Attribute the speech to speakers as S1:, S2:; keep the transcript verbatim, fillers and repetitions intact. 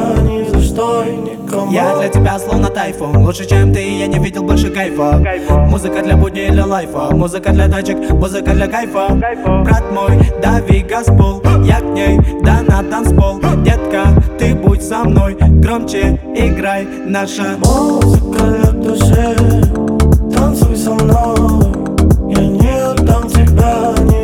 S1: ни за что и никому.
S2: Я для тебя словно тайфун, лучше чем ты, я не видел больше кайфа. Музыка для будней или лайфа, музыка для тачек, музыка для кайфа. Брат мой, дави газпол, я к ней, да на танцпол. Детка, ты будь со мной, громче играй наша
S1: музыка для души. Танцуй со мной, я не отдам тебя.